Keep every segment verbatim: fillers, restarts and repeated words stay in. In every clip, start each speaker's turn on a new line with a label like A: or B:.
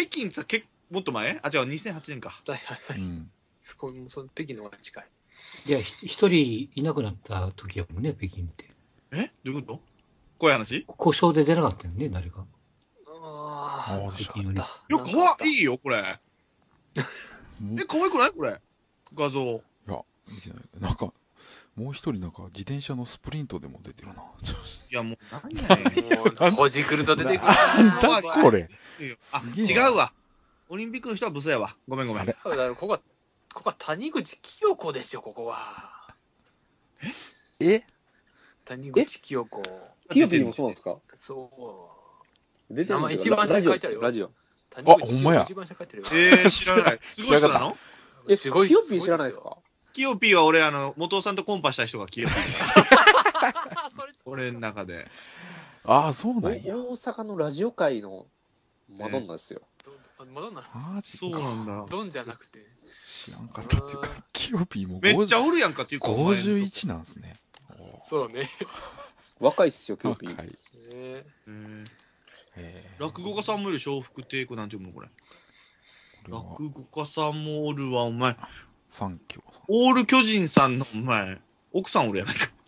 A: 北京さ、けもっと前あ、違う、にせんはちねんか。
B: はいはいはい。
C: うん。
B: すごい、もうその北京の方が近い。
D: いや、ひ一人いなくなった時やもんね、北京って。
A: えどういうことこういう話
D: 故障で出なかったよね、誰か。
B: あ
C: ああ、
D: 北京より。
A: いや、かわいいよ、これ。
C: もう
A: え、可愛くないこれ。画像。
C: いや、見てない。なんか、もう一人なんか自転車のスプリントでも出てるな。
A: いや、もう、何やねん。
B: もう、ほじくると出てくる
C: なんだこれ。
A: あ、
C: すげえ
A: 違うわ。オリンピックの人はブスやわ。ごめんごめん。
C: あれ
B: だからここは、ここは谷口清子ですよ、ここは。
C: え
B: 谷口清子。
E: キヨピーもそうなんですか？
B: そう。
E: 出てるんです
B: 名前一番下に書いてあるよ
E: ラジオ。
B: 谷口
C: ほんまや
B: 一番下に書いてるよ。
A: えー、知らない。すごい人なの
E: え、
B: すごい
E: キヨピー知らないですか？
A: キヨピーは俺、あの、元尾さんとコンパした人がキヨピー。
B: それ
A: 俺の中で。
C: ああ、そう
E: お
C: なんや。
E: 大阪のラジオ界のマドンナですよ。
B: マドンナ
C: マジ
A: そう
C: か。
A: なんだ。
B: ドンじゃなくて。
C: 知らんかったっていうか、キヨピーも
A: めっちゃおるやんかっていうか。
C: ごじゅういちなんですね。
B: そうね。
E: 若いっすよ、キヨピー。
C: はい。
B: ね
A: えー
C: えー
A: 落語家さんもいる笑福亭句なんて読むのこれ。
C: これは
A: 落語家さんもおるわ、お前。
C: 三協さん。
A: オール巨人さんの、お前、奥さんおるやないか。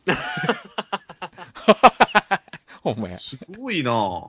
C: ほんまや。
A: すごいなぁ。
B: うん。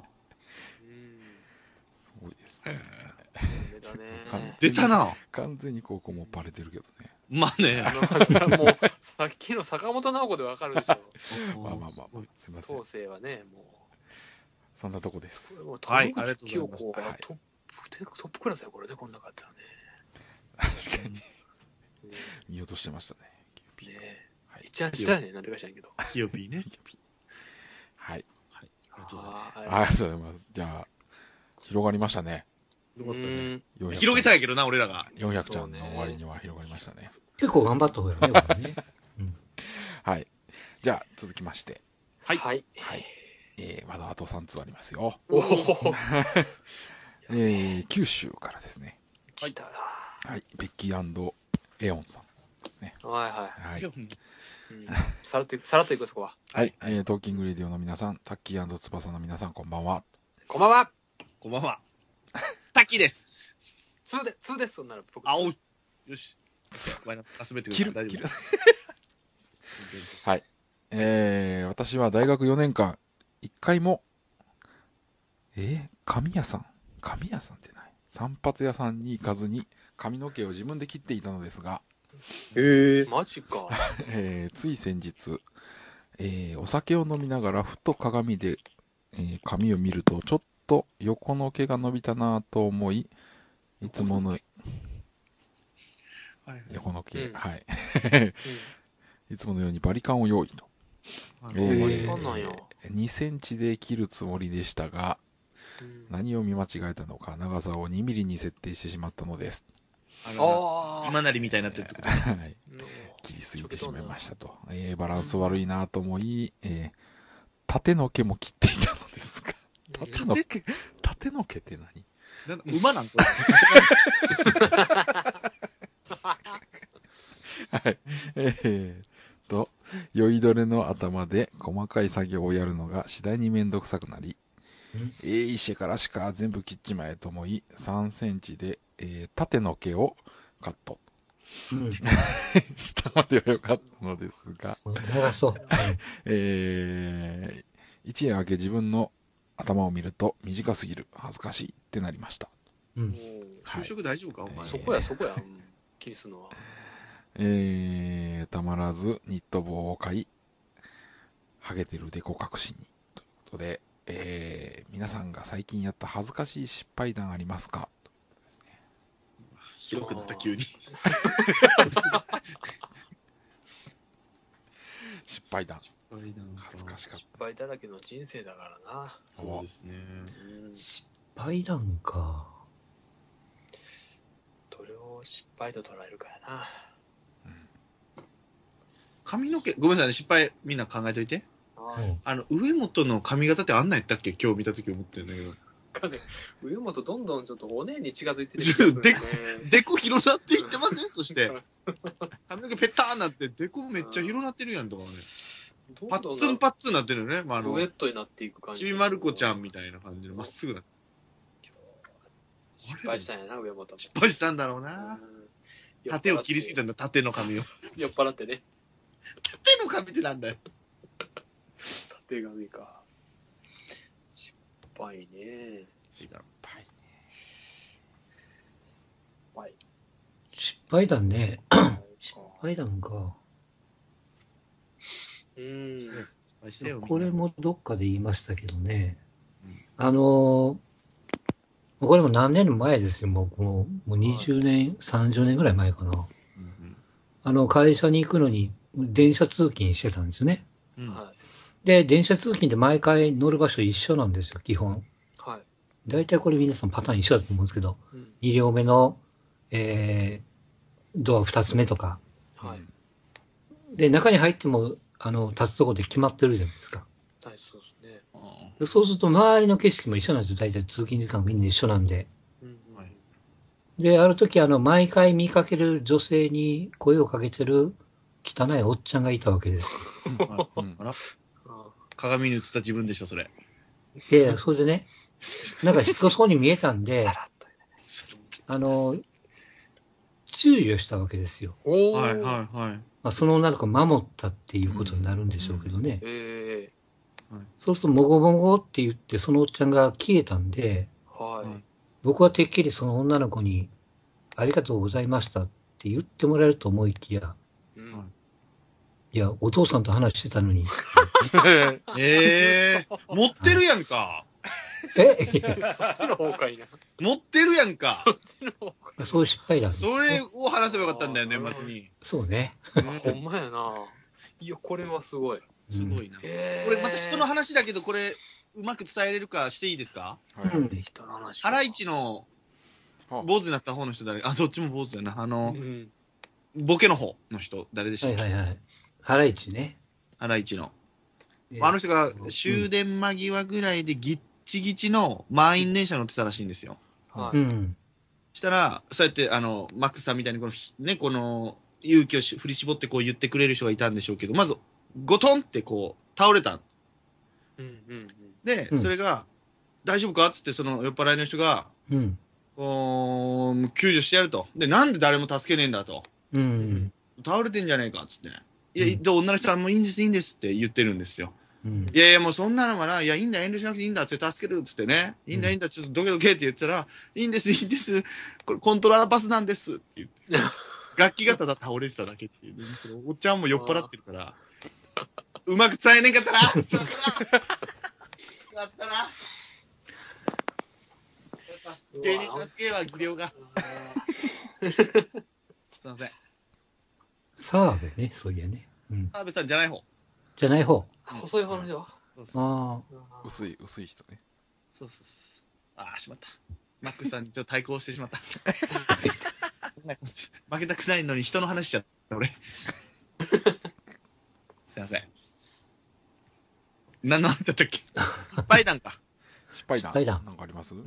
C: すごいですね。
B: 出た
C: 完
B: ね。
A: 出たなぁ。
C: 完全にここもバレてるけどね。
A: まあね。
B: あの、もう、さっきの坂本直子でわかるでしょ。
C: まあまあまあまあ、すみません
B: 当。世はね、も
C: そんなとこです。
B: う、もう
A: はい
B: 谷口清子
C: ありが
B: がトップ、トップクラスや、これね、こんなかったらね。
C: 確かに。
B: うん
C: 見落としてましたね。キヨピー
B: ね
C: はい。
B: 一番下やね、なんてか知らんけど。
A: キヨピーね。
C: キヨピーはい。
A: ありがとうございます。
C: はい、ありがとうございます。じゃあ、広がりましたね。
A: よかったね。
B: うん
C: よんひゃく
A: 広げたいけどな、俺らが。
C: よんひゃくちゃんの終わりには広がりましたね。
D: 結構頑張った方やね、これね。
C: はい。じゃあ、続きまして。
A: はい
B: はい。
C: はい。えー、まだあとさん通ありますよ。
B: おお、
C: えー、九州からですね。
B: 来たな。
C: はい。ベッキーエオンさんですね。
B: はいは
C: はい。
B: い。うんさらっといく、さらっといく、そこは。
C: はい。えー、トーキングレディオの皆さん、タッキー翼の皆さん、こんばんは。
B: こんばんは。
A: こんばんは。滝です。
B: ツーで、ツーです、そんなら。僕
A: あ、お
B: ツー
A: い。よし。お前の滑ってく
C: 切る、
A: るから大丈
C: 切る
A: 夫。。
C: はい。えー、私は大学よねんかん、一回も、えー、髪屋さん髪屋さんってない散髪屋さんに行かずに、髪の毛を自分で切っていたのですが、
E: へえ。
B: マジか。
C: えーつい先日、えーお酒を飲みながらふと鏡で、えー髪を見るとちょっと横の毛が伸びたなと思い、いつもの
A: はい
C: 横の毛、
B: うん
C: はい
B: う
C: いつものようにバリカンを用意と、
A: はい
C: えー
B: バリカンなんや
C: にセンチで切るつもりでしたが、
B: ん。
C: 何を見間違えたのか長さをにミリに設定してしまったのです。
A: あの
B: ああ。
A: 今なりみたいになってるってこと。
C: はい切りすぎてしまいましたと、えーバランス悪いなと思い、えー縦の毛も切っていたのですが、縦の毛縦の毛って何？
A: なんか馬なんこ
C: はい。えー、と、酔いどれの頭で細かい作業をやるのが次第にめんどくさくなり、
D: ん
C: えー、石からしか全部切っちまえと思い、さんセンチで、えー縦の毛をカット。
D: うん。
C: 下までは良かったのですが、
D: 長そう。
C: えー、一夜明け自分の頭を見ると短すぎる、恥ずかしいってなりました。
D: うん。
A: と。就職大丈夫かお前。
B: そこや、そこや。うん気にするのは。
C: えー、たまらずニット帽を買い、ハゲてるデコ隠しに。ということで、えー、皆さんが最近やった恥ずかしい失敗談ありますか？
A: 広くなった急に。
C: 失敗談。恥
A: 恥
C: ずかしかっ
B: 失敗だらけの人生だからな。
C: た。
A: そうですね。
B: うん。
D: 失敗談か。
B: どれを失敗と捉えるかやな。
A: 髪の毛、ごめんなさいね、失敗みんな考えといて。
B: はい。
D: うん。
A: あの、上本の髪型ってあんなんやったっけ今日見た時思ってるんだけど。
B: かね、上本どんどんちょっとおねに近づいてる気がするね。
A: デコ広なっていってませんそして。髪の毛ペターンなって、デコめっちゃ広なってるやんとかね。パッツンパッツンなってるよね。まあ、あの
B: ウエッ、トになっていく感じ。
A: ちびまる子ちゃんみたいな感じでまっすぐなって。
B: 失敗したんやな、上本も。
A: 失敗したんだろうな。縦を切りすぎたんだ、縦の髪を。
B: 酔っ払ってね。
A: 縦の髪ってなんだよ。
B: 縦髪か。失敗ね。
A: 違う。
B: 失敗。
D: 失敗談ね。失敗談か。
B: うん。
D: これもどっかで言いましたけどね。うん、あのー、これも何年も前ですよ。もう、もうもうにじゅうねん、はい、さんじゅうねんぐらい前かな。うんうん、あの、会社に行くのに電車通勤してたんですよね。うん、で、電車通勤って毎回乗る場所一緒なんですよ、基本。はい。大体これ皆さんパターン一緒だと思うんですけど、うん、に両目の、えー、ドア二つ目とか。はい。で、中に入っても、あの、立つとこで決まってるじゃないですか。
B: はい、そうですね。
D: でそうすると、周りの景色も一緒なんですよ。大体通勤時間みんな一緒なんで。うんはい、で、ある時、あの、毎回見かける女性に声をかけてる汚いおっちゃんがいたわけですよ。
A: うん、あら鏡に映った自分でしょ、それ。
D: いやいや、それでね、なんかしつこそうに見えたんで、あの、注意をしたわけですよ。
A: はいはいはい。
D: まあ、その女の子を守ったっていうことになるんでしょうけどね。うんうんえー、そうすると、もごもごって言って、そのおっちゃんが消えたんで、はい、僕はてっきりその女の子に、ありがとうございましたって言ってもらえると思いきや、うん、いや、お父さんと話してたのに。
A: ええー、持ってるやんか。
D: え
B: そっちの方かいな。
A: 持ってるやんか。
B: そっちの方か。
D: そういう失敗なんです、ね。
A: それを話せばよかったんだよ、年末に。
D: そうね。
B: ほんまやな。いや、これはすごい。
A: すごいな。これまた人の話だけど、これ、うまく伝えれるかしていいですか？
D: はい。人の
A: 話。ハライチの、坊主になった方の人誰？あ、どっちも坊主だな。あの、うん、ボケの方の人、誰でしたっけ？
D: はいはいはい。ハライチね。
A: ハライチの。あの人が終電間際ぐらいでギッチギチの満員電車乗ってたらしいんですよ。はい。うん。したら、そうやって、あの、マックスさんみたいにこの、ね、この、勇気を振り絞ってこう言ってくれる人がいたんでしょうけど、まず、ゴトンってこう、倒れた。うんうんうん、で、うん、それが、大丈夫かっつってその酔っ払いの人が、うん。こう、救助してやると。で、なんで誰も助けねえんだと。うん。倒れてんじゃねえかっつって。いや、で、女の人はもういいんです、いいんですって言ってるんですよ。うん、いやいや、もうそんなのはな、いや、いいんだ、遠慮しなくていいんだって助けるっつってね。いいんだ、いいんだ、ちょっとどけどけって言ったら、いいんです、いいんです。これコントラバスなんですって言って。楽器がただ倒れてただけっていう、ね。そのおっちゃんも酔っ払ってるから、うまく伝えねえかったなしまったなやったな芸人さんすげえわ、技量が。すいません。
D: 澤部ね、そういやね。
A: うん、澤部さんじゃない方。
D: じゃない方。
B: 細い方の人。あ
C: あ。薄い、薄い人ね。
A: そうそうそう。ああ、しまった。マックスさんにちょっと対抗してしまった。負けたくないのに人の話しちゃった、俺。すいません。何の話だったっけ？失敗談か。
C: 失敗談。
D: 失敗談。
C: なんかあります？
D: うん。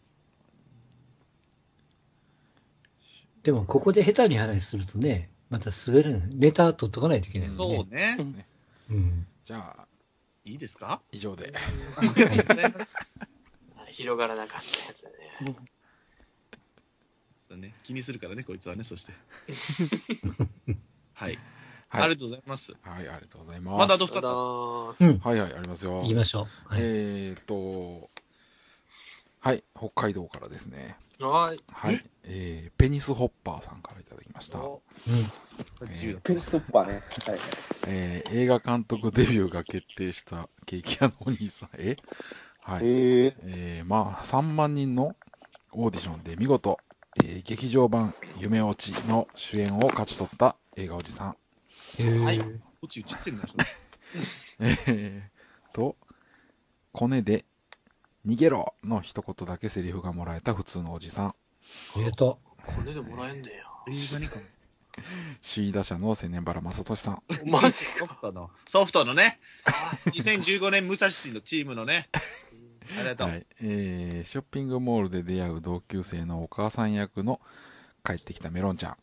D: でも、ここで下手に話するとね、また滑るネタ取っとかないといけないので、
A: ね。そうね。
D: うん。
C: じゃあ、
A: いいですか？
C: 以上で。
B: 広がらなかったやつだね。
A: だね。気にするからね、こいつはね、そして。はい。はい、ありがとうございます。
C: はい、ありがとうございます。
A: まだあとふたつ。
D: うん。
C: はいはい、ありますよ。
D: 言いましょう。
C: はい、えーと、はい、北海道からですね。
B: はい。
C: はい。えー、ペニスホッパーさんからいただきました。うん。
E: えー、ペニスホッパーね。はい。
C: えー、映画監督デビューが決定したケーキ屋のお兄さん。えはい。
E: えー、
C: えー、まあ、さんまんにんのオーディションで見事、えー、劇場版夢落ちの主演を勝ち取った映画おじさん。
D: えー、はい。
A: 落ちちゃってんだよ。
C: えーと、コネで逃げろの一言だけセリフがもらえた普通のおじさん。
D: ありがと
B: う。コネでもらえんねや。
A: 映画にかも。
C: 首位打者の千年原正俊さん。
B: マジか。
A: ソフトの、ソフトのね。にせんじゅうごねん武蔵のチームのね。ありがとう。はい。
C: えー、ショッピングモールで出会う同級生のお母さん役の帰ってきたメロンちゃん。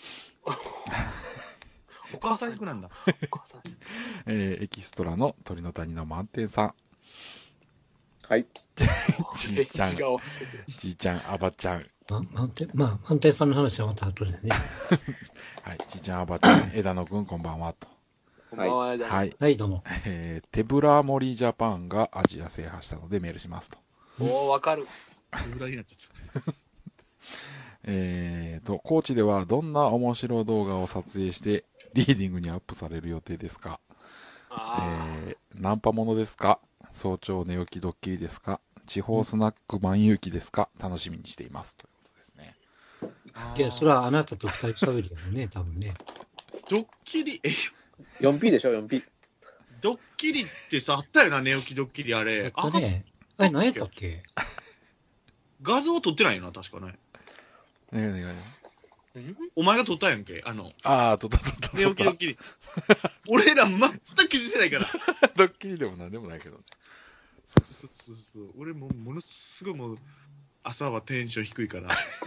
A: お母さん役なんだ。
B: お母さん。
C: えー、エキストラの鳥の谷の満点さん。
E: はい。
C: じいちゃん、
B: 違うせて
C: じいちゃん、あばちゃん。
D: ま、満点、まあ、満点さんの話はまた後でね。
C: はい、じいちゃん、あばちゃん、枝野くん、こんばんは、と。
B: こんばんは。
C: はい。
D: はい、どうも。
C: えー、手ぶら森ジャパンがアジア制覇したのでメールしますと。
B: おー、わかる。
A: 裏になっちゃった。
C: えーと、高知ではどんな面白動画を撮影してリーディングにアップされる予定ですか？えー、ナンパものですか？早朝寝起きドッキリですか？地方スナック万有記ですか？楽しみにしています。ということですね。
D: いや、それはあなたと二人喋るよね、多分ね。
A: ドッキリ、え、
E: よんピー でしょ、よんピー。
A: ドッキリってさ、あったよな、寝起きドッキリあれ。
D: えっとね、あれ何やったっけ？
A: 画像撮ってないよな、確かね。
C: ねえねえね
B: ん
A: お前が撮ったやんけ、あの、
C: え。あー、とったとったとった。
A: 寝起きドッキリ。俺ら全く気づいてないから。
C: ドッキリでもなんでもないけどね。
A: そうそうそう。俺もものすごいもう、朝はテンション低いから。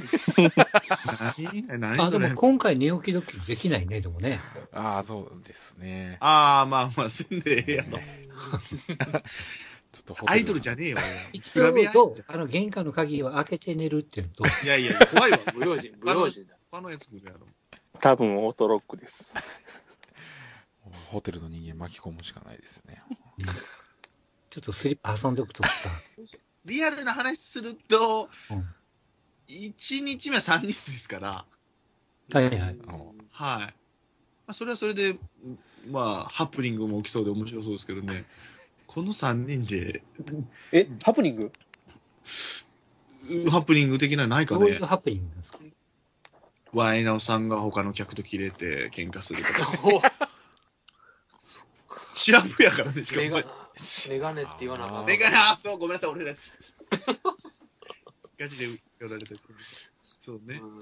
A: 何何
D: あ、
A: それ。
D: でも今回寝起きドッキリできないね、でもね。
C: ああ、そうですね。
A: ああ、まあまあ、せんでええやろ。
C: ちょっとホテル
A: アイドルじゃねえよ、
D: 一応どうあの、玄関の鍵を開けて寝るっていうのと。
A: いやいや、怖いわ。
B: 不用心、不用心だ。
A: 他のやつ来るやろ。
E: 多分オートロックです。
C: ホテルの人間巻き込むしかないですよね。
D: ちょっとスリッパ遊んでおくとかさ。
A: リアルな話すると、
D: うん
A: いちにちめはさんにんですから、
D: はいはい。
A: はい。まあ、それはそれで、まあ、ハプニングも起きそうで面白そうですけどね。このさんにんで、
E: え、ハプニング？
A: ハプニング的なのないかね
D: どういう。ハプニングなんですか？
A: ワイナオさんが他の客と切れて喧嘩するとか。
B: お
A: 知らんぷやからね、しかも
B: メガ。メガネって言わなかった。
A: メガネ、あ、そう、ごめんなさい、俺のやつ。ガチで寄られたやつ。そうね。
B: うん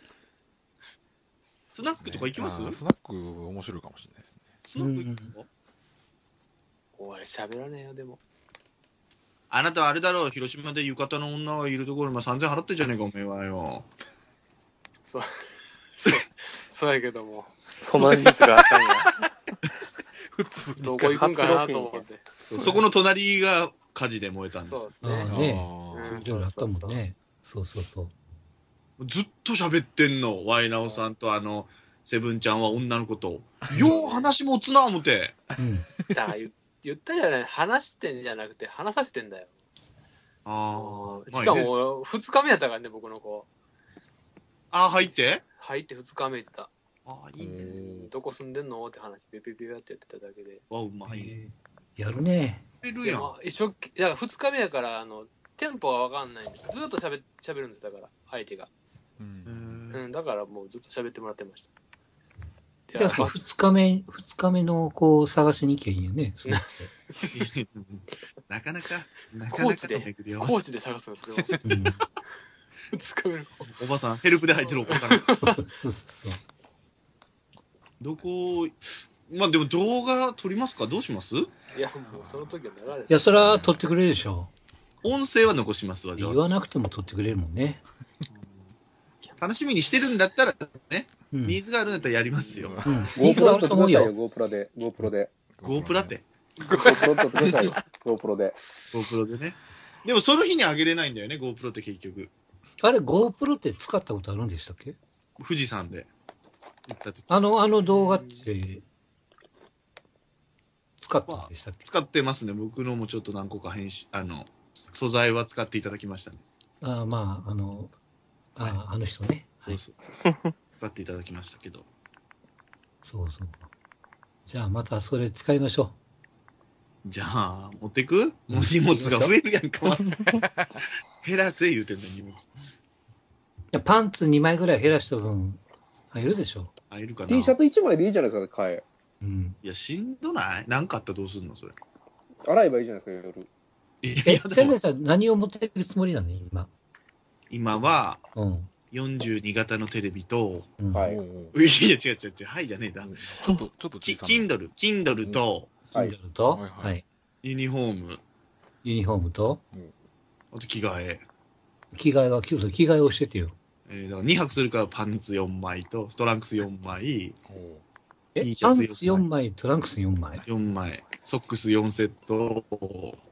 A: スナックとか行きます？
C: あースナック面白いかもしれないですね。
A: スナック行きますか？
B: おい、喋らねえよ、でも。
A: あなたはあれだろう、広島で浴衣の女がいるところにさんぜん払ってんじゃねえか、おめえはよ。
B: そう、そう、そうやけども。
E: そんな事実があったんや。
C: 普通
B: どこ行くんかなと思って。
A: そこの隣が火事で燃えたんです。
B: そうです
D: ああ
B: ね。
D: ね。
B: うん
D: いろいろあったもんね。そうそうそう。
A: ずっと喋ってんの、ワイナオさんとあの、セブンちゃんは女の子と。よう話もつな思て。
D: うん。
B: だから言言ったじゃない、話してんじゃなくて話させてんだよ。
A: あ
B: しかも、二日目やったからね、僕の子。
A: ああ、入って
B: 入って二日目行ってた。
A: ああ、いいね。
B: どこ住んでんのって話、ピピピピってやってただけで。
A: わ、うまい。
D: やるね。
A: やるやん。
B: でも、一生懸命、だから二日目やから、あの、テンポはわかんないんです。ずっと喋喋るんです、だから、相手が。
C: うん
B: うん、だからもうずっと喋ってもらってました。
D: じゃあ、二日目、二日目の子を探しに行けばいいよね。スナック
A: なかなか、なかなか
B: 高知で
A: の巡り合わせ
B: 高知で探すんですけど、
D: うん。
B: 二日目の子。
A: おばさん、ヘルプで入ってるおばさん。
D: そうそうそう。
A: どこ、まあでも動画撮りますか？どうします？
B: いや、もうその時は流れて
D: いや、それは撮ってくれるでしょ。
A: 音声は残しますわ、じゃあ。
D: 言わなくても撮ってくれるもんね。
A: 楽しみにしてるんだったらね、
D: うん。
A: ニーズがあるんだったらやりますよ。
D: うん。ニーズがあ
E: GoPro
D: ると思うよ。
E: GoPro で、GoPro で。
A: GoPro って。
E: GoPro 撮ってくださいよ。GoPro で。
A: GoPro でね。でもその日に上げれないんだよね、GoPro って結局。
D: あれ、GoPro って使ったことあるんでしたっけ？
A: 富士山で行った時。
D: あの、あの動画って、使ったんでしたっけ？
A: 使ってますね。僕のもちょっと何個か編集、あの、素材は使っていただきましたね。
D: ああ、まあ、あの、ああ、あの人ね。
A: そうそう。使っていただきましたけど。
D: そうそう。じゃあ、またそれ使いましょ
A: じゃあ、持ってく？もう荷物が増えるやんか。減らせ言うてんの、荷物。
D: う。いやパンツにまいぐらい減らした分、入るでしょ。
A: 入るかな。
E: T シャツいちまいでいいじゃないですか、買え。
D: うん。
A: いや、しんどない？なんかあったらどうすんのそれ。
E: 洗えばいいじゃないですか、夜。
A: い
D: え
A: や、、でも
D: 千年さん何を持っていくつもりなの今。
A: 今は
D: うん。
A: よんじゅうに型のテレビと、
D: うん。
E: はい。
A: いや、違う違う違う、はいじゃねえだ。
C: ちょっと、ちょっと
A: キ
C: 小さめ。
A: Kindle、Kindle と、
E: はい
D: Kindle と、
C: はいはい
D: はい。
A: ユニフォーム、
D: ユニフォームと、
A: あと着替え。
D: 着替えは、着替えを教えてよ。
A: えー、だからにはくするからパンツよんまいと、ストランクスよんまい、
C: おう
D: え
A: T シャツ
D: パンツよんまい、トランクスよんまい。
A: よんまい、ソックスよんセット、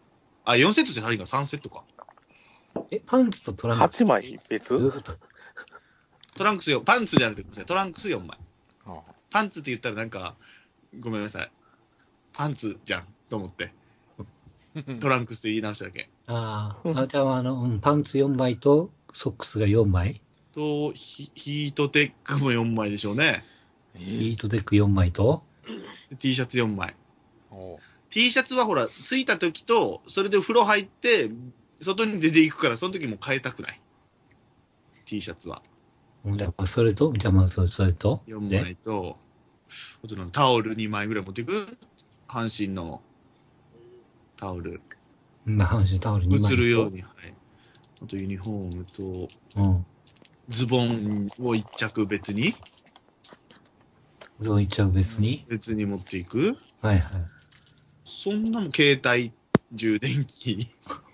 A: あ、よんセットじゃ足りんか、さんセットか。
D: え、パンツとトランクス
E: はちまい別
D: どういうこと？
A: トランクスよ、パンツじゃなくてください。トランクスよんまい。
C: あ
A: パンツって言ったらなんか、ごめんなさい。パンツじゃん、と思って。トランクスって言い直しただけ。
D: ああ、あ、じゃあ、あの、うん、パンツよんまいと、ソックスがよんまい
A: と、ヒヒートテックもよんまいでしょうね。
C: え
D: ヒ
C: ー
D: ートテックよんまいと、
A: で T シャツよんまい。
C: おう
A: T シャツはほら、着いた時と、それで風呂入って、外に出ていくから、その時も変えたくない。T シャツは。
D: うんじゃあ、それと、じゃあ、まあ、それそれと、
A: よんま
D: で、
A: いと、あとなんタオルにまいぐらい持っていく阪神のタオル。
D: まあ、阪神タオルにまいと。
A: 映るように。はい。あとユニフォームと、
D: うん。
A: ズボンを一着別に
D: ゾーンいっちゃう別に。
A: 別に持っていく
D: はいはい。
A: そんなもん携帯、充電器。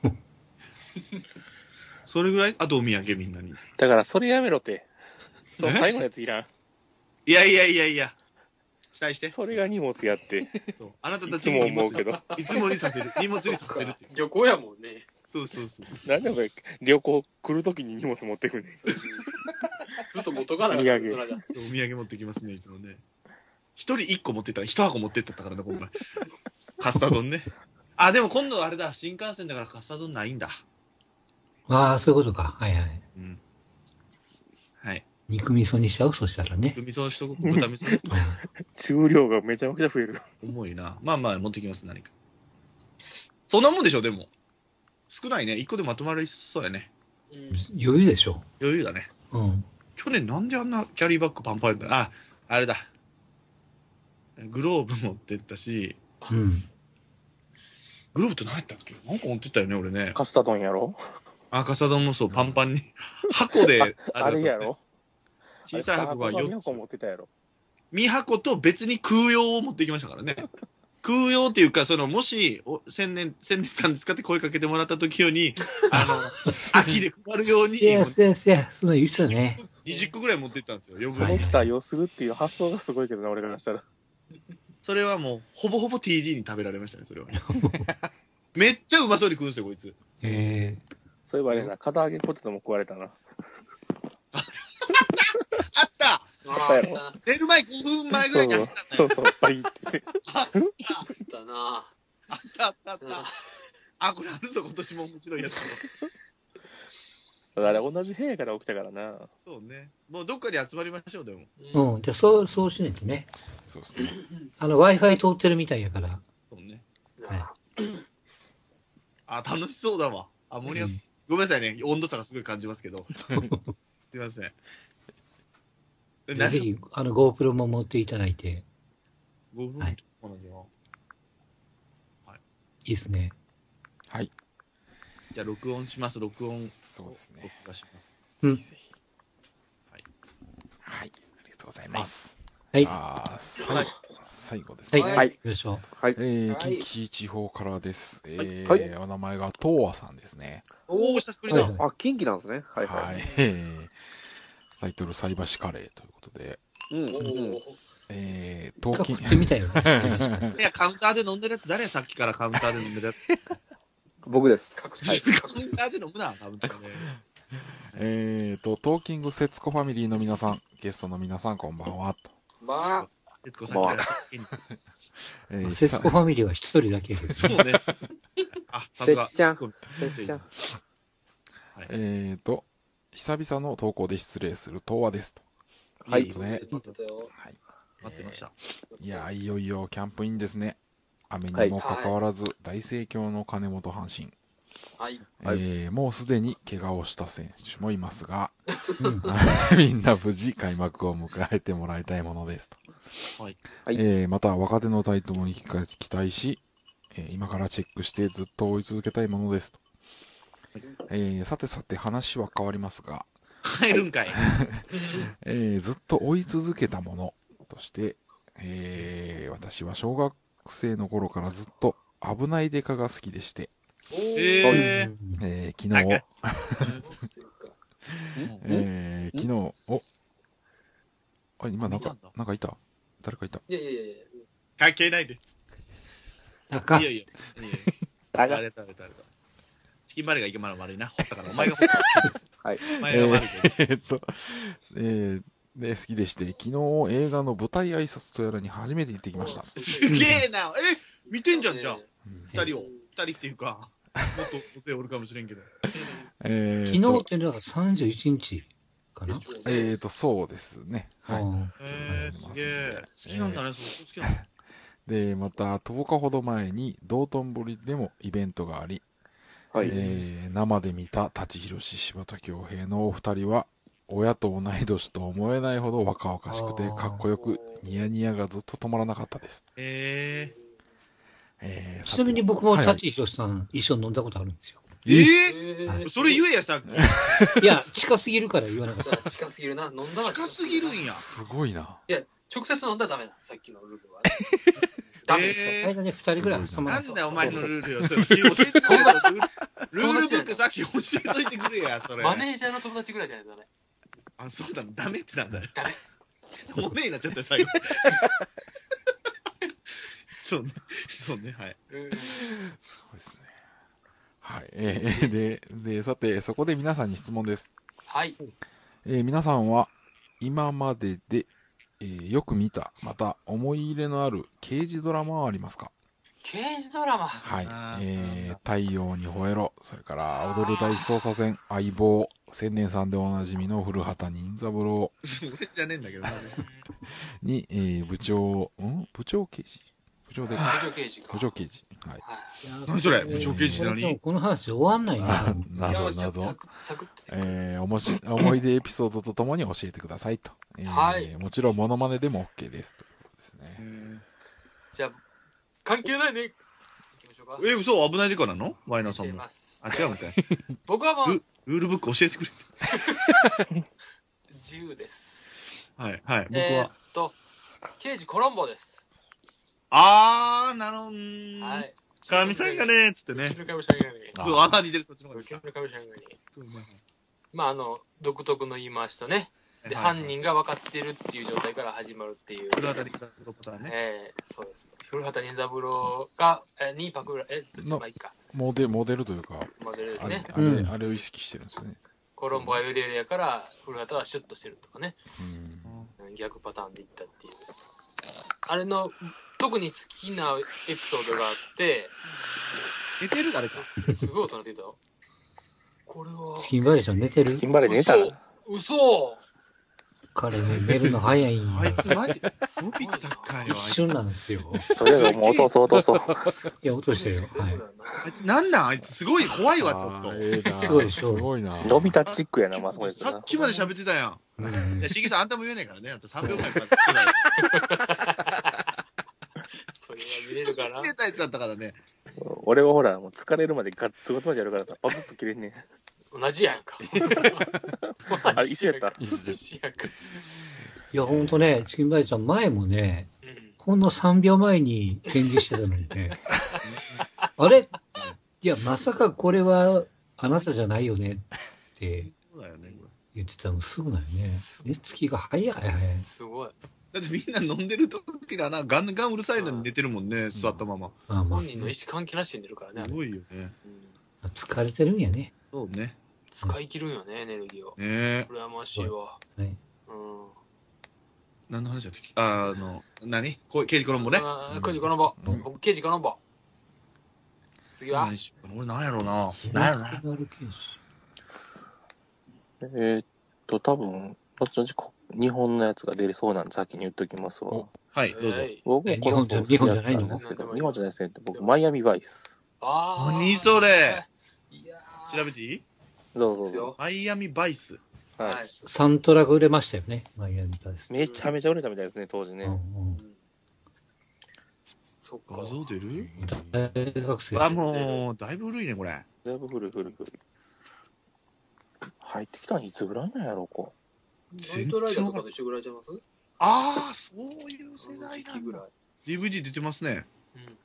A: それぐらいあとお土産みんなに。
E: だからそれやめろって。その
A: え
E: 最後のやついらん。
A: いやいやいやいや。期待して。
E: それが荷物やって。
A: そう。あなたた
E: いつも
A: ちに荷物
E: 思うけど。
A: いつもにさせる。荷物にさせるっていう。
B: 旅行やもんね。
A: そうそうそう。
E: なんでお前旅行来るときに荷物持ってくんねん。
B: ずっと持っとかなかった。
E: 土産
B: それが
A: そうお土産持ってきますね、いつもね。一人一個持ってったら、一箱持ってったからな、今回。カスタ丼ね。あ、でも今度あれだ、新幹線だからカスタ丼ないんだ。
D: ああ、そういうことか。はいはい。
A: うん。はい。
D: 肉味噌にしちゃうそしたらね。
A: 味噌しとこ、豚味噌ね。
E: 重量がめちゃくちゃ増える。
A: 重いな。まあまあ、持ってきます、何か。そんなもんでしょ、でも。少ないね。一個でまとまりそうやね。
B: うん
D: 余裕でしょ。
A: 余裕だね。
D: うん。
A: 去年なんであんなキャリーバッグパンパンやったあ、あれだ。グローブ持ってったし、
D: うん。
A: グローブって何やったっけなんか持ってったよね、俺ね。
E: カスタ丼やろ
A: あ、カサドンもそう、パンパンに。箱で、
E: あれやろ
A: 小さい箱がよっつ
E: に。持ってたやろ。
A: に箱と別に空用を持ってきましたからね。空用っていうか、その、もし、お千年、千年さん使って声かけてもらった時用に、あの、秋で配るように、
D: せやせやせや、その言ってたね。
A: にじゅっこぐらい持ってったんですよ、余分
D: はい
A: に。
E: この期待をするっていう発想がすごいけどな、俺からしたら。
A: それはもう、ほぼほぼ ティーディー に食べられましたね、それは。めっちゃうまそうに食うんですよ、こいつ。
D: え
E: そういえばねな、片揚げポテトも食われたな。
A: あった
B: ああ、あったな。
A: 寝る前ごふんまえぐらいにあったんだよ。
E: そうそう、バリって。
A: あった
B: あったな。
A: あったあったあっ
B: うん
A: た。あ、これあるぞ、今年も面白いやつ。
E: あれ同じ部屋から起きたからな。
A: そうね。もうどっかに集まりましょう、でも。
D: えうん。じゃあ、そう、そうしないとね。
C: そうですね。
D: あの、Wi-Fi 通ってるみたいやから。
A: そうね。
D: は
A: あ、楽しそうだわ。あ、盛り上がっ
D: うん
A: ごめんなさいね。温度差がすごい感じますけど。すいません。え
D: ぜひ、あの、GoPro も持っていただいて、
A: ごふん
D: はい
A: 同じよ
D: いいですね。
C: はい。
A: じゃあ、録音します、録音。
C: そうですね。
A: 録画します。
D: うん
C: ぜひぜひ。
A: はい。
C: はい。ありがとうございます。
D: はい。
C: あーさ
A: はい
C: 最後です
D: はい。
C: ね。
D: はい。よいしょ。
E: はい。
C: えー、
B: はい
C: 近畿地方からです。え
E: はい
C: ー、お名前が東和さんですね。
A: おー、久しぶりだ。
D: はい
E: あ、近畿なんですね。はいは。
C: はいい。えータイトル、菜箸カレーということで、
E: うん。
B: お
E: うん
B: ー
C: えー、
D: 一回
C: 東京
D: 食ってみたいよね。
A: いや、カウンターで飲んでるやつ、誰や、さっきからカウンターで飲んでるやつ。
E: 僕です。
B: 確
E: はい。
B: 実に
A: カウンターで飲むな、カウンターで。
C: えーと、トーキング節子ファミリーの皆さん、ゲストの皆さん、こんばんは。と
B: まあ、
A: 徹子さんから。
C: えー
D: セスコファミリーは一人だけ。
A: そうね。あ、さすが。
E: てっちゃん
A: ツッコミ
E: てっちゃん
C: えーと、久々の投稿で失礼する東和ですと。
E: はい
A: いいよ
C: ね
B: 待ってたよ。
C: はい。
A: 待ってました。
C: いや、いよいよキャンプインですね。雨にもかかわらず、大盛況の金本阪神。
B: はい。
E: はい
C: えーもうすでに怪我をした選手もいますが、
D: うん。
C: みんな無事開幕を迎えてもらいたいものですと。
A: はい。
E: はい
C: えーまた若手の台頭に期待し、えー今からチェックしてずっと追い続けたいものですと。えーさてさて話は変わりますが、
A: 帰るんかい。
C: えーずっと追い続けたものとして、えー私は小学生の頃からずっと危ないデカが好きでして、
B: おー
A: えー。
C: えー昨
A: なんか
C: 日、えー昨日、お、あ、今なんか
A: 見たんだ、
C: なんかいた誰かいた
B: いやいやいやいや。
A: 関係ないです。
D: あかん
A: いやいや。いやいや
E: あが
A: あれだ、あれだ、あれだ。 チキンバレーが池丸悪いな。掘ったから、お前が掘った。
E: はい。
A: お前が悪いけど。
C: えーっと、えー、で、好きでして、昨日映画の舞台挨拶とやらに初めて行ってきました。
A: すげえな。え、見てんじゃん、じゃあ。
C: うん
A: 二人を。二人っていうか、もっと大勢おるかもしれんけど。
C: えーっと
D: 昨日っていうのはさんじゅういちにちかな。
C: えーと、そうですね。はい。
D: うん
A: えー、すげえ。好きなんだね、そう、好きなんだ。
C: で、また、とおかほど前に、道頓堀でもイベントがあり、
E: はい。
C: えー生で見た舘ひろし、柴田恭平のお二人は、親と同い年と思えないほど若々しくて、かっこよく、ニヤニヤがずっと止まらなかったです。
A: え
C: えー
D: ちなみに僕も
C: はいはい
D: 舘ひろしさん一緒に飲んだことあるんですよ。
A: ー、え
B: え
A: ー、それ言えや、さっき。
D: いや、近すぎるから言わなかった。
B: さあ近すぎるな。飲んだら
A: 近すぎるんや。
C: すごいな。
B: いや、直接飲んだらダメな。さっきのルールは。ダメですよ。
A: えー
D: 間に二人ぐらい挟ま
A: な
D: ない
A: んだよお前のルールよ。それ教えてくれよ。ルールブックさっき教えといてくれや、それ。
B: マネージャーの友達ぐらいじゃないとダメ。
A: あ、そうだ、ダメってなんだよ。
B: ダメ。
A: もうねえなっちゃったよ、最後。そうね。そうね、はい。
B: うん
C: そうですね。はい。えーで、で、さて、そこで皆さんに質問です。
B: はい。
C: えー皆さんは、今までで、えーよく見た、また思い入れのある刑事ドラマはありますか？
B: 刑事ドラマ。
C: はい
A: あ。ー
C: えー、太陽に吠えろ、それから、踊る大捜査線、相棒、千年さんでおなじみの古畑任三郎
A: それじゃねえんだけどな。
C: に、えー部長、ん部長刑事部長で、
B: 部長刑事か。
C: 部長刑事。はい。
B: は
A: 何それ部長刑事って何
D: でもこの話終わんないな。
B: い。いや、
C: など
B: ちょ
C: など、
B: っとサクッサクッと。
C: えー、おもし、思い出エピソードとともに教えてくださいと。えー
B: はい
C: もちろん、モノマネでも OK です。ということですね。
B: じゃあ、関係ないね。行きましょうか。
A: え、嘘危ないでからなのワイナーさ
B: 違い
A: んも。
B: ます。
A: あ、違うんかい。
B: 僕はもう
A: ル、ルールブック教えてくれ。
B: 自由です。
A: はい、はい。僕
B: えー
A: は
B: っ。と、刑事コロンボです。
A: あー、なるほどー。
B: はい。
A: かみさんがね、つってね
B: うち。のかみさんがね。
C: あ
A: そう、あなに出るそっちの方が
B: うちのかみさんがね。
A: そうね
B: まあ、あの、独特の言い回しとね。で、
A: はいはい
B: 犯人が分かってるっていう状態から始まるっていう。
A: 古畑に来たパターンね。
B: えー、そうです。古畑任三郎が、えー、にパクら、え、どっちもいいか。
C: モデモデルというか、
B: モデルです
C: あれ
B: ね。
C: あれ、
D: うん
C: あれを意識してるんですよね。
B: コロンボはゆでゆでやから、古畑はシュッとしてるとかね。
C: うん
B: うん逆パターンでいったっていう。あれの、特に好きなエピソードがあって、
A: 出てる誰か。
B: すごい大人って言ったよ。これは、
D: チキンバレーちゃん寝てる
E: チキンバレー寝たな。
B: 嘘
D: 彼ね、寝るの早いん
A: あい
D: よ。
A: つマジ、伸びたかよ。
D: 一瞬なんですよ。
E: とりあえずもう落とそう落とそう。
D: いや、落としてるよ。はい。
A: あいつなんなんあいつすごい怖いわ、ちょっと。
C: あーええな
D: すごいでしょ
C: すごいな。
E: のび太チックやな、まあそうですな
A: さっ。きまで喋ってたやん。
D: うん
A: いや、しげさん、あんたも言えないからね。あんたさんびょうかんから言って
B: それは見れるかな
A: た。たやつだったからね。
E: 俺はほら、もう疲れるまでガッツゴツまでやるからさ、パズッと切れんねん。
B: 同じやんか。
E: あれ一緒やった
C: 一緒
B: 一緒やんか。
D: いや、ほんとね、チキンバレーちゃん前もね、
B: うん
D: ほんのさんびょうまえに展示してたのにね。あれいや、まさかこれはあなたじゃないよねって
A: そうだよね。こ
D: 言ってたのすぐだよね。寝つきが早い早い。
B: すごい。
A: れだってみんな飲んでる時だな、ガンガンうるさいのに寝てるもんね、座ったまま。
D: まあまあ、
B: 本人の意思関係なしに寝るからね。あれ
A: すごいよね。
B: うん
D: 疲れてるんやね。
A: そうね。
B: 使い切るんよね、エネルギーを。
A: ねえ。
B: 羨ましいわ。
D: はい。
B: うん。
A: 何の話だったっけあ、あの、何こう刑事コロンボね。
B: あー刑事コロンボ。
C: うん
B: 僕、刑事コロンボ。次は
A: 何しようかな俺なんやろうな。なんやろうな。
D: 気軽刑事
E: えーっと、多分、後々こ日本のやつが出れそうなんで先に言っときますわ
C: お。
A: はい、どうぞ。
B: はい
E: 僕もこの子好きだったんですけど、日本じゃないですね。僕、マイアミバイス。
B: あー
A: 何それ
B: いや
A: 調べていい
E: どうぞどうぞ。
B: ですよ。
A: マイアミバイス。
E: はい。
B: はい
D: サントラが売れましたよね。マイアミバイス。
E: めちゃめちゃ売れたみたいですね、当時ね。
D: うんうん
B: そっか。
A: 画像出る
D: 大学生。
A: あ、もう、だいぶ古いね、これ。
E: だいぶ古い古い古い。入ってきたのいつぐらいなんやろ、こ
B: ナイトライダーとかと一緒ぐらいちゃいます
A: ああ、そういう世代なんだ
B: 時期ぐらい。。
A: ディーブイディー 出てますね。
B: うん。
E: う。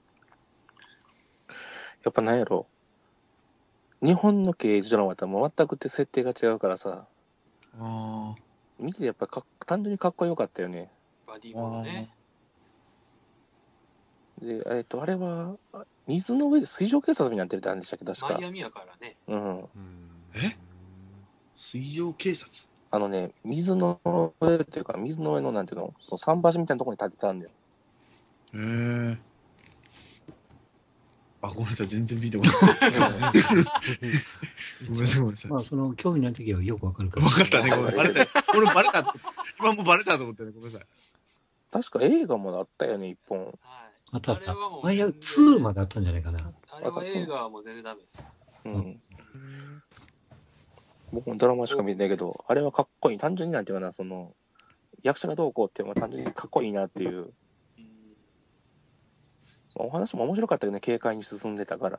E: やっぱなんやろ。日本の刑事ドラマとはもう全くって設定が違うからさ、
A: あ
E: 見ててやっぱかっ単純にかっこよかったよね。
B: バディモノね。
E: で、えっと、あれは、 水の上で水上警察になってるってあるんでしたっけ、確か。
B: マイアミやからね。
E: うん。
C: うん
A: え水上警察
E: あのね、水の上っていうか、水の上のなんていうの、その桟橋みたいなところに立てたんだよ。
A: へえ。あ、ごめんなさい、全然見てもらってない。ごめんなさい、ごめんなさい。
D: まあ、その、興味ない時はよくわかるから。
A: わかったね、ごめん。バレた。俺バレたと思って。今もうバレたと思ってね、ごめんなさい。
E: 確か映画もあったよね、一本。
B: はい。
D: あったあった
B: あれはも。う
D: あ、いや、ツーまであったんじゃないかな。
B: あれは映画はもう全然ダメです。
E: うん。僕もドラマしか見てないけど、あれはかっこいい。単純になんていうかな、その、役者がどうこうっていうのは単純にかっこいいなっていう。お話も面白かったけどね、軽快に進んでたから。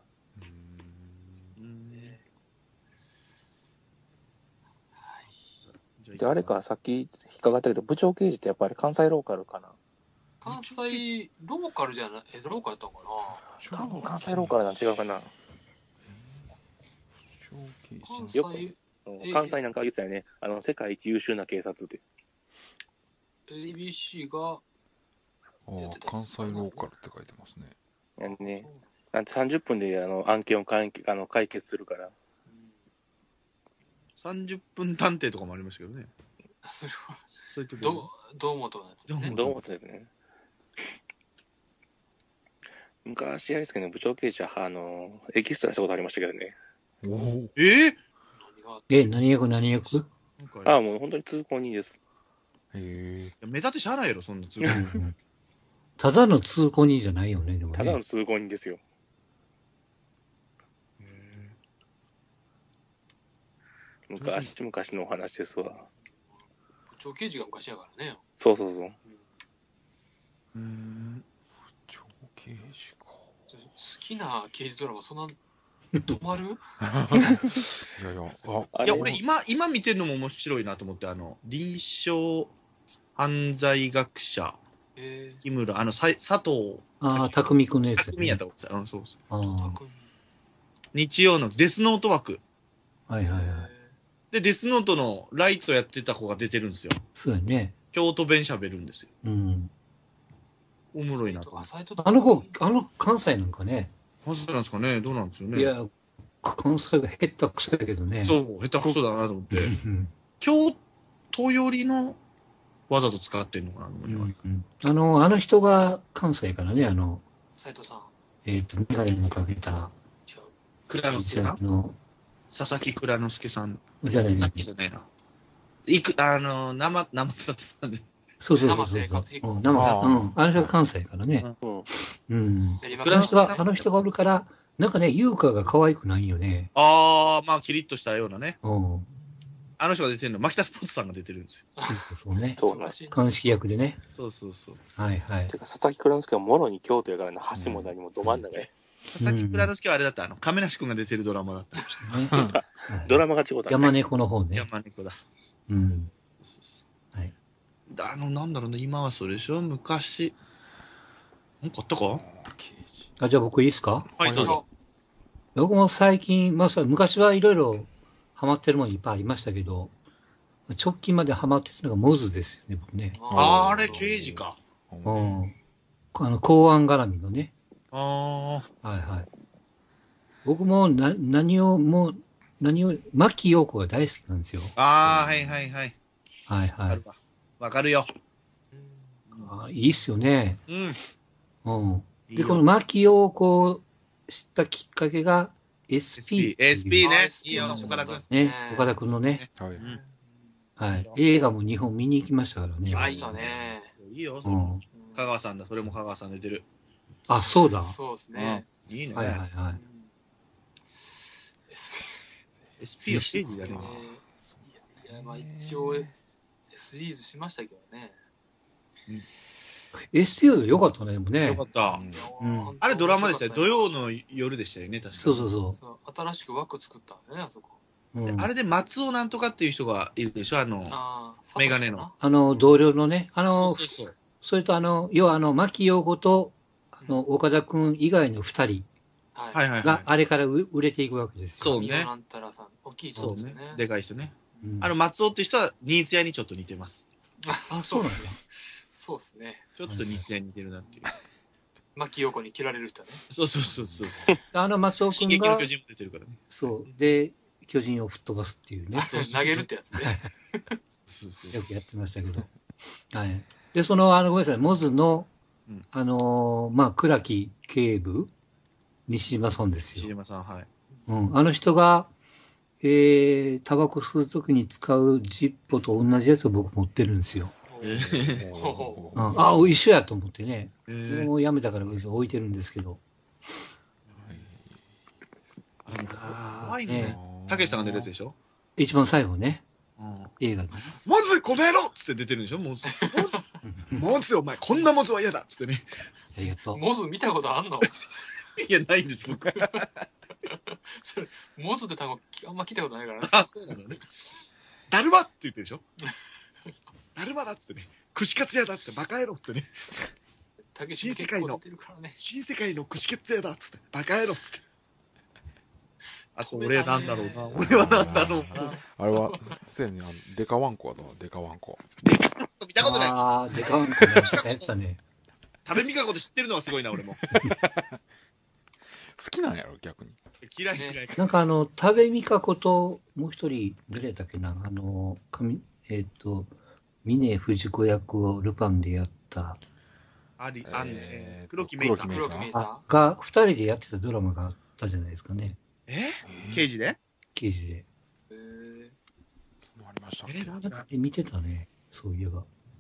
E: で、あれか、さっき引っかかったけど、部長刑事ってやっぱり関西ローカルかな。
B: 関西ローカルじゃない、え、ローカルやったのかな。
E: 多分関西ローカルなん違うかな。
B: 関
E: よく
B: 西、
E: 関西なんか言ってたよね。あの、世界一優秀な警察って。
B: エービーシー が、
C: ああ、関西ローカルって書いてますね。
E: ね、なんてさんじゅっぷんであの案件を解あの解決するから。
A: さんじゅっぷん探偵とかもありましたけどね。
B: それは、
A: そういうと
B: ど堂本のやつね。
E: 堂本ですね。昔あれですけどね、部長刑事はあのエキストラしたことありましたけどね。
C: おお。
A: えー、
D: え、何役何役
E: ああ、もう本当に通行人です。
C: へえ。
A: 目立ってしゃあないやろ、そんな通行人。
D: ただの通行人じゃないよね、でもね。
E: ただの通行人ですよ。昔々のお話ですわ。
B: 部長刑事が昔やからね。
E: そうそうそう。
A: うん。
C: 部長刑事か。
B: 好きな刑事ドラマ、そんな、止まる
C: いやいや、
A: あ、いや、俺今、今見てるのも面白いなと思って、あの、臨床犯罪学者、
B: えー、
A: 木村、あの、さ佐藤。
D: ああ、匠くんのやつ、ね。
A: 匠やったことさ、うん、そうそう。
D: あ
A: 日曜のデスノート枠。
D: はいはいはい。
A: で、デスノートのライトやってた子が出てるんですよ。
D: そうやね。
A: 京都弁喋るんですよ。
D: うん。
A: おもろいなと。
D: あの子、あの関西なんかね。
A: 関西なんですかね、どうなんですよね。
D: いや、関西が下手くそだけどね。
A: そう、下手くそだなと思って。京都寄りのわざと使ってんのかなと思います。
D: うんうん、あの、あの人が関西からね、あの、
B: 斉藤さん。
D: えっ、ー、と、メガネのかけた。
A: 倉之助さんの佐々木倉之助さん。
D: じゃない
A: さっきじゃないな。いく、あの、生、生だったんで。
D: そうそうそうそう。生生うん。あの人が関西からね。
A: うん。
D: うん。あの人が、あの人がおるから、なんかね、優香が可愛くないよね。
A: ああ、まあ、キリッとしたようなね。
D: うん。
A: あの人が出てるの、牧田スポーツさんが出てるんですよ。
D: そうそうね。
E: そうね。
D: 鑑識役でね。
A: そうそうそう。
D: はいはい。
E: てか、佐々木蔵之介はもろに京都やからね、橋も何もど真ん中へ。
A: 佐々木蔵之介はあれだった、あの、亀梨くんが出てるドラマだった。
E: ね。ドラマが違うだね。
D: 山猫の方ね。
A: 山猫だ。
D: うん。はい。
A: あの、なんだろうね、今はそれでしょ昔。なんかあったか
D: あ、じゃあ僕いいですか？
A: はい、どうぞ。
D: 僕も最近、まあ、昔はいろいろハマってるものいっぱいありましたけど、直近までハマってたのがモズですよね、僕ね。
A: あー、あれ、刑事か。
D: うん。あの、公安絡みのね。
A: あー。
D: はいはい。僕もな、何を、もう、何を、牧陽子が大好きなんですよ。
A: あー、はいはいはい。
D: はいはい。
A: わかるよ。
D: あ、いいっすよね。
A: うん。
D: うん。で、この牧陽子を知ったきっかけが エスピー。
A: エスピー ね。いいよ、岡田くん。
D: ね、岡田くんのね。
C: はい。
D: はい。映画も日本見に行きましたからね。
B: 来ましたね。
A: いいよ。
D: うん。
A: 香川さんだ。それも香川さん出てる。
D: あ、そうだ。
B: そうですね。
A: いいね。
D: はいはいはい。
A: エスピー は刑事だね。
B: いや、まあ一応 エスリーズしましたけどね。
D: エスティー 良かったね、でもね。
A: よかった。うん。あれドラマでしたよ。土曜の夜でしたよね、確かに。
D: そうそうそう。
B: そう新しく枠作ったんだね、あそこ。
A: うん、あれで松尾なんとかっていう人がいるでしょ、あの、あメガネの。
D: あの、同僚のね、あの、
A: そうそうそう。
D: それとあの、要はあの、牧陽子と、あの、岡田くん以外の二人が、あれから売れていくわけですよ。
A: そうね。
B: なんたらさん、大きい人ですね。
A: そうね。でかい人ね。うん、あの、松尾って人は、新津屋にちょっと似てます。
B: あ、そうなんだ。そうですね。
A: ちょっと新津屋に似てるなっていう。
B: 牧陽子に切られる人ね。
A: そうそうそうそう。
D: あの松尾
A: 進
D: 君が
A: 撃の巨人も出てるからね。
D: そうで巨人を吹っ飛ばすっていうね
B: 投げるってやつね。
A: そうそう
D: よくやってましたけど。はい。で、その、あの、ごめんなさい、モズの、
A: うん
D: あのーまあ、倉木警部、西島さんです
A: 西
D: よ。
A: 島さん、はい。
D: うん。あの人が、えー、タバコ吸うときに使うジッポと同じやつを僕持ってるんですよ。
A: え
B: ほ
D: うん、あ、一緒やと思ってね。
A: ー、
D: もうやめたから置いてるんですけど。
A: あ怖いね
D: ね。
A: たけしさんが出るやつでしょ。
D: 一番最後ね、
A: うん。
D: 映画で。
A: モズ、この野郎っつって出てるんでしょモズ。モズ、モズ、お前、こんなモズは嫌だっつってね。
D: ありがとう。
B: モズ見たことあんの？
A: いや、ないんです、僕。
B: それモズって単語あんま聞いたことないからね。
A: あ、そうなのね。だるまって言ってるでしょ。だるまだっつってね。串カツ屋だっつって、バカ野郎っつってね。
B: たけし結構出てるからね。
A: 新世界の串カツ屋だっつって、バカ野郎っつって。あと、俺なんだろうな。俺はなんだろうな。
C: あれは、せやねん、あのデカワンコはどうデカワンコ。
A: 見たことない。
D: ああ、デカワンコのやつだね。
A: 食べみかこと知ってるのはすごいな、俺も。
C: 好きなんやろ、逆に。
A: 嫌い嫌い。
D: なんかあの、食べみかこと、もう一人、誰だっけな、あの、かみえっ、と、峰不二子役をルパンでやった、
A: あり、あん
C: えー
A: ね。黒木メイさん。
B: 黒木メイさん
D: あが、二人でやってたドラマがあったじゃないですかね。
A: え刑事で
D: 刑事で。
B: へー
C: そんなのありましたっけ
A: え、なんだ
D: え見てたね、そういえば。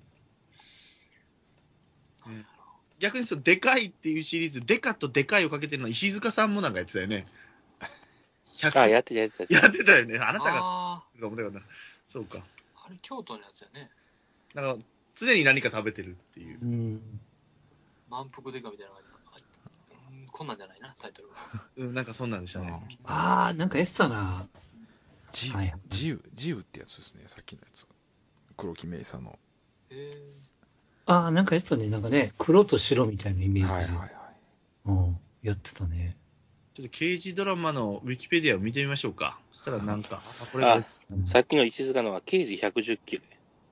A: 逆にそう、でかいっていうシリーズ、でかとでかいをかけてるのは石塚さんもなんかやってたよね。ひゃく
E: あ、やってたやってた。
A: やってたよね。あなたが、
B: あ
A: そう思ったよな。そうか。
B: ーあれ京都のやつやね。
A: なんか、常に何か食べてるっていう。
D: うん。
B: 満腹デカみたいな感じのあうんこんなんじゃないな、タイトルは。
A: うん、なんかそんなんでしたね。
D: ああ、なんかやってたな。
C: 自由
D: はい、
C: 自由、自由ってやつですね、さっきのやつ。黒木メイさんの。
B: へー
D: ああ、なんかやってたね。なんかね、黒と白みたいなイメージで。
C: はいはいはい。
D: うん。やってたね。
A: ちょっと刑事ドラマのウィキペディアを見てみましょうか。そしたらなんか、あ、これ
E: あ
A: が、
E: さっきの石塚のは刑事ひゃくじゅっキロ。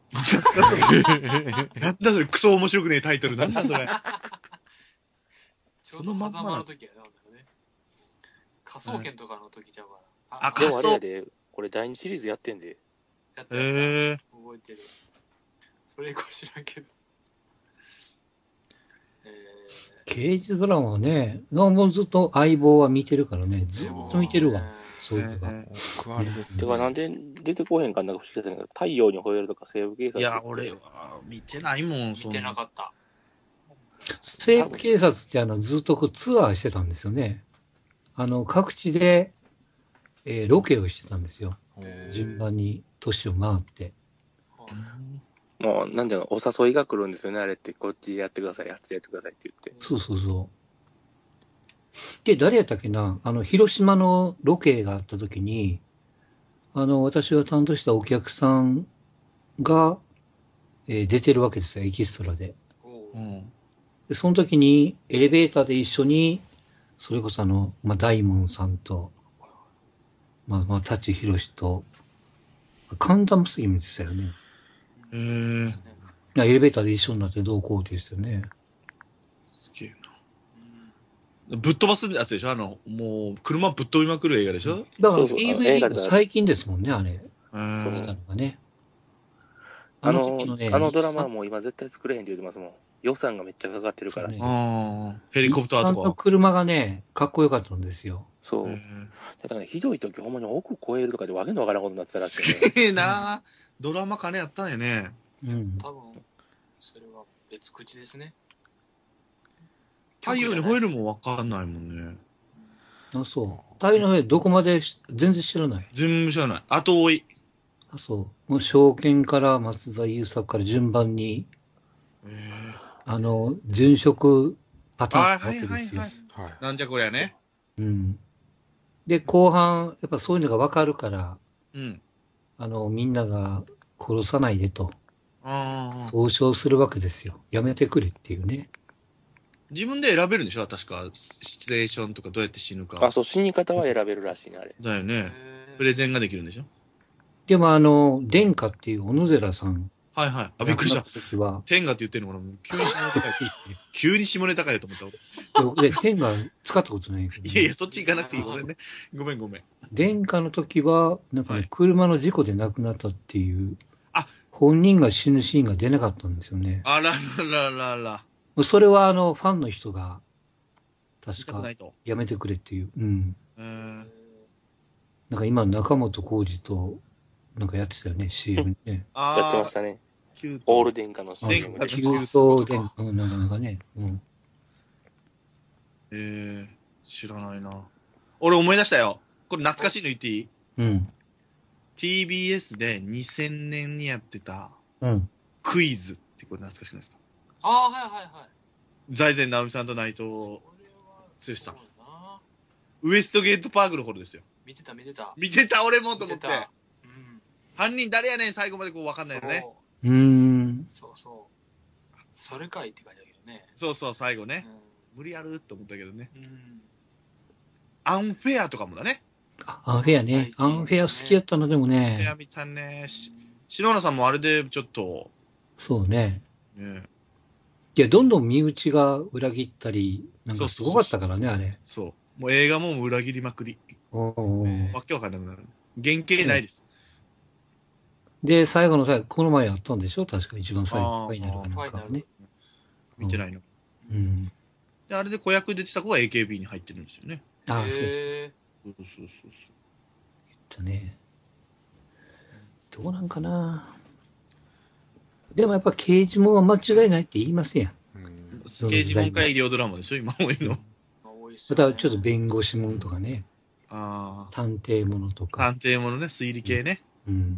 A: なんだそれ、クソ面白くねえタイトルなんだそれ。
B: ちょうど狭間の時やな、ほんならね。科捜研とかの時ちゃうから。
A: あ
E: でもあれやで、これ第二シリーズやってんで。
B: やったやった
A: へえ。
B: 覚えてる。それ以降知らんけど。え
D: 刑事ドラマはね、もうずっと相棒は見てるからね、ずっと見てる
B: ー、
D: わ。そういえば。
A: え
C: 奥あれですね。
E: てか、なんで出てこへんかんなんか不思議だったけど、太陽に吠えるとか西部警察って。
A: いや、俺は見てないもん、
B: 見てなかった。
D: 西部警察ってあの、ずっとこうツアーしてたんですよね。あの、各地で、えーロケをしてたんですよ。
C: おー
D: 順番に都市を回って。
E: もう、なんだろう、お誘いが来るんですよね、あれって。こっちやってください、あっちやってくださいって言って。
D: そうそうそう。で、誰やったっけな、あの、広島のロケがあった時に、あの、私が担当したお客さんが、えー出てるわけですよ、エキストラで。
B: おう
A: うん。
D: で、その時に、エレベーターで一緒に、それこそあの、まあ、大門さんと、まあ、まあ、舘ひろしと、神田結びでしたよね。
A: へえ。
D: いやエレベーターで一緒になってどうこうって言ってたよね。
A: すげえな。ぶっ飛ばすやつでしょあの、もう、車ぶっ飛びまくる映画でしょ
D: だから
E: そうそうあの映
D: ピーブイディー
E: 画で
D: も最近ですもんね、あれ。
A: うん
E: そう
D: 見たのがね。
E: あの、
D: 時のね
E: あのドラマは
D: 日
E: もう今絶対作れへんって言ってますもん。予算がめっちゃかかってるから。
D: そうね
A: ああ、ヘリコプタ
D: 産の
A: ーとか。
D: 車がね、かっこよかったんですよ。
E: そう。
A: へ
E: だからね、ひどい時ほんまに億超えるとかでわけのわからんことになってたらしいね。
A: えなドラマ金やったんやね。
D: うん。
B: 多分、それは別口ですね。
A: 太陽に吠えるもわかんないもんね。
D: あ、そう。旅の上どこまでし全然知らない。
A: 全部知らない。後追い。
D: あ、そう。もう証券から松田優作から順番に、あの、殉職パターン
A: あ
D: なわけですよ。
A: はい。
C: はい。
A: なんじゃこりゃね。
D: うん。で、後半、やっぱそういうのがわかるから、
A: うん。
D: あの、みんなが殺さないでと、
A: ああ。
D: 投書するわけですよ。やめてくれっていうね。
A: 自分で選べるんでしょ確か。シチュエーションとかどうやって死ぬか。
E: あ、そう、死に方は選べるらしいね、あれ。
A: だよね。
B: へー
A: プレゼンができるんでしょ
D: でもあの、殿下っていう小野寺さん。
A: はいはい。あ、びっくりした。
D: 時は、
A: 天下って言ってるのかな急に下ネタかい。急に下ネタかよと思った。
D: で、天下使ったことないけど、ね。
A: いやいや、そっち行かなくていい。ごめんね。ごめんごめん。
D: 殿下の時は、なんかね、
A: はい
D: 車の事故で亡くなったっていう、
A: あ
D: 本人が死ぬシーンが出なかったんですよね。
A: あららららら。
D: それはあの、ファンの人が、確か
A: 見たくない、と。
D: やめてくれっていう。うん。
A: うーん。
D: なんか今、中本浩二と、なんかやってたよね、シーエム ね。
A: あ
E: やってまし
A: あ、
E: たね。
A: キュー
E: オール
A: ト。
E: 殿下の
D: あ、
A: 殿
E: シーエム
A: 下
E: で。
D: 急騰で、うん、なんかなんかね。うん。
A: えー、知らないな。俺思い出したよ。これ懐かしいの言っていい？
D: うん。
A: ティービーエス でにせんねんにやってた
D: うん。
A: クイズってこれ懐かしくないですか？
B: ああ、はいはいはい。
A: 財前直美さんと内藤
B: それは
A: 剛さん。
B: そうだな。
A: ウエストゲートパークの頃ですよ。
B: 見てた見てた。
A: 見てた俺もと思って。
B: 見てた。うん。
A: 犯人誰やねん最後までこう分かんないよね。
D: うーん。
B: そうそうそう。それかいって書いてあるけどね。
A: そうそう、最後
B: う
A: ね。無理やるって思ったけどね。
B: ん。うん。
A: アンフェアとかもだね。
D: あアンフェアね。アンフェア好きやったのでも
A: アンフェア
D: ね。
A: 見たね。し篠原さんもあれでちょっと、
D: そうね。
A: ね、
D: いや、どんどん身内が裏切ったり、なんかすごかったからね、あれ。
A: そう。もう映画も裏切りまくり。
D: おうおう
A: わけわかんなくなる。原型ないです。
D: で、最後の最後、この前やったんでしょ確か一番最後、ファイナルかなんかね。
A: 見てないの。
D: うん。
A: で、あれで子役出てた子が エーケービー に入ってるんですよね。
D: ああ、そう
B: へえ。
A: そうそうそう
D: だね。どうなんかな。でもやっぱ刑事もんは間違いないって言いますやん。
C: うん
A: そう。刑事門か医療ドラマでしょ今多いの。
B: 多いっす
D: ま
B: よね
D: たちょっと弁護士もんとかね。
A: ああ。
D: 探偵ものとか。
A: 探偵ものね、推理系ね。
D: うん。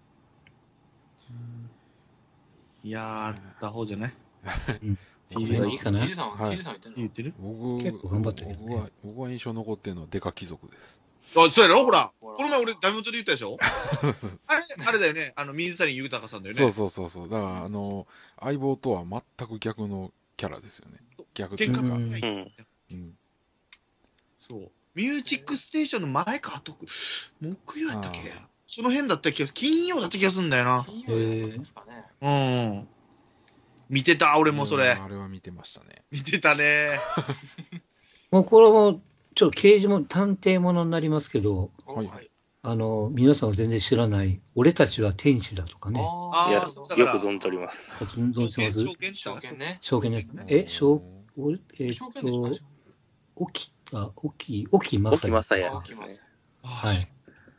A: いやー、あった方じゃない
D: うん
A: ティービーエス
D: いいかな
B: キリさん、
C: はい
B: キリさん言ってんの
A: 言ってる
C: 僕
D: 結構頑張ったけどね
C: 僕は、僕は印象残ってるのはデカ貴族です。
A: あ、そうやろほら。
B: ほら
A: この前俺ダメ元で言ったでしょあれ、あれだよね。あの、水谷豊さんだよね。
C: そうそうそうそう。だから、あの、相棒とは全く逆のキャラですよね。逆というか。
A: 喧嘩が
D: うん
A: 早い。
E: うん。
C: うん。
A: そう。ミュージックステーションの前か後、木曜やったっけ
C: あー
A: その辺だった気が、金曜だった気がするんだよな。
B: 金曜日だったんですかね。
A: うん。見てた、俺もそれ。
C: あれは見てましたね。
A: 見てたね。
D: もうこれも、ちょっと刑事も探偵ものになりますけど、
C: はい
B: おはい。
D: あの、皆さんは全然知らない、俺たちは天使だとかね。
A: あー
E: いや、
A: そうだから
E: よく存じております。
D: 存じてます
A: 証券
B: 証券ね。
D: 証券です。え、証、俺えっ
B: 証券でしょ
D: と、沖田、沖、沖正
E: 沖正
B: あ
E: 也ですね。
A: は
D: はい。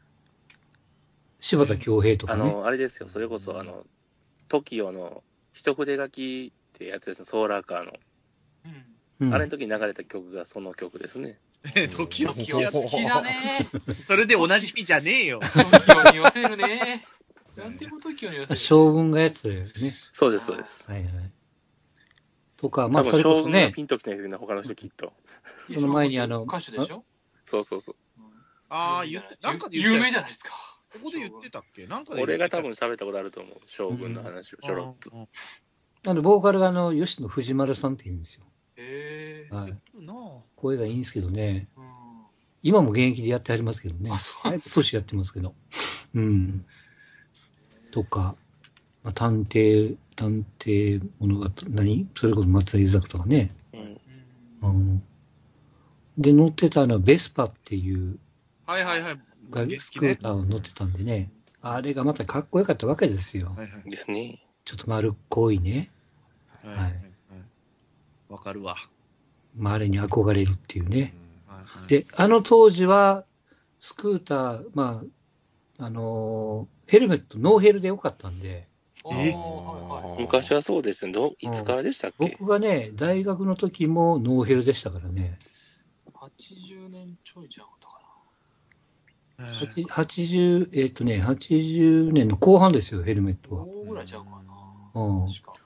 D: 柴田恭平とかね。
E: あの、あれですよ、それこそ、あの、トキオの一筆書きってやつですね、ソーラーカーの。
B: うん。
D: うん
E: あれの時に流れた曲がその曲ですね。
A: 時を
B: 時を好きだね。
A: それでおなじみじゃねえよ。
B: 時をに寄せるね。なんでも時をに寄せる。
D: 将軍がやつだよね。
E: そうです、そうです。
D: はいはい。とか、まあ、そ
E: 多分、
D: れこそね
E: 将軍がピ、ンときてないですけど、他の人きっと。
D: その前にあの
B: 歌手でしょ
E: そうそうそう。
A: ああ、言って、なんかで言ってたよ
B: 有名じゃないですか。
A: ここで言ってたっけなんかで言って
E: 俺
A: た
E: が多分喋ったことあると思う。将軍の話をちょろっと。
A: うん
D: あの、ボーカルがあの、吉野藤丸さんって言うんですよ。
B: へえ。
D: はい。
A: うんなあ
D: 声がいいんですけどね。
B: うん。
D: 今も現役でやってありますけどね。
B: あそうなんです
D: だいぶ年やってますけど。うん。とか、まあ、探偵、探偵物語、何それこそ松田優作とかね。
E: うん。
B: うん
D: うん。で、乗ってたのはベスパっていう
A: はいはいはい。
D: が
A: 元気ね
D: スクーターを乗ってたんでね。あれがまたかっこよかったわけですよ。
A: はいはい。
E: ですね。
D: ちょっと丸っこいね。
A: はいはいはい。わかるわ。
D: まあ、あれに憧れるっていうね。
A: はいはい、
D: で、あの当時は、スクーター、まあ、あのーヘルメット、ノーヘルでよかったんで、
B: あーはいはい。
E: 昔はそうですね。どいつからでしたっけ？
D: 僕がね、大学の時もノーヘルでしたからね。
B: はちじゅうねんちょいじゃなかったか
A: はい
D: はちはちじゅう、えっ、とね、はちじゅうねんの後半ですよ、ヘルメット
B: な。
D: は。
B: ごぐらいちゃうかな。
D: うん。
B: 確か。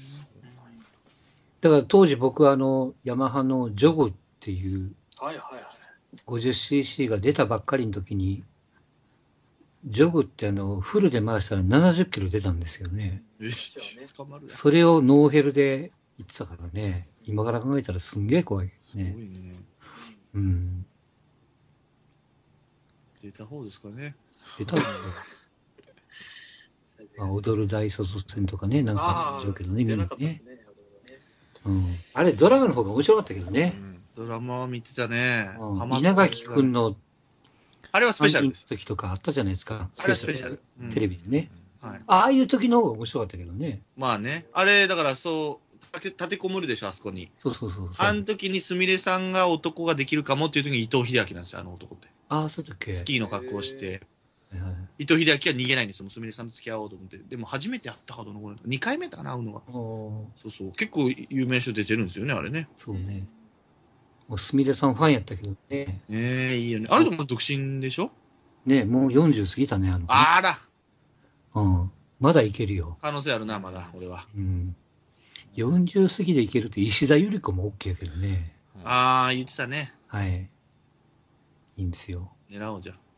D: だから当時僕はあの、ヤマハのジョゴっていう
B: はいはいはい。
D: ごじゅっシーシー が出たばっかりの時に、ジョグってあの、フルで回したらななじゅっキロ出たんですよね。
A: よし、捕まるやんす
D: それをノーヘルで行ってたからね、今から考えたらすんげえ怖いです
A: ごい
D: ね。
A: ね。
D: うん。
A: 出た方ですかね。
D: 出たんですよ。まあ、踊る大卒戦とかね、なんかあるけどね、みんなね。 うん。あれ、ドラマの方が面白かったけどね。
A: ドラマを見てたね。
D: うん、稲垣くんの、
A: あれはスペシャルです。
D: 時とかあったじゃないですか。
A: スペシャル。スペシャル。
D: テレビでね。
A: はい。
D: ああいう時の方が面白かったけどね。
A: まあね。あれ、だからそう、立てこもるでしょ、あそこに。
D: そうそうそう。
A: あの時にすみれさんが男ができるかもっていう時に伊藤英明なんですよ、あの男って。
D: ああ、そうだっけ。
A: スキーの格好をして。伊藤英明は逃げないんですよ、すみれさんと付き合おうと思って。でも初めて会ったかどの頃にかいめかな、会うのが。そうそう。結構有名な人出てるんですよね、あれね。
D: そうね。もうすみれさんファンやったけどね。
A: ねえ、いいよね。あれでも独身でしょ
D: ねえ、もうよんじゅう過ぎたね、あの、ね。
A: あら。
D: うん。まだいけるよ。
A: 可能性あるな、まだ、俺は。
D: うん。よんじゅう過ぎでいけるって石田ゆり子も OK やけどね。
A: ああ、言ってたね。
D: はい。いいんですよ。
A: 狙おうじゃん。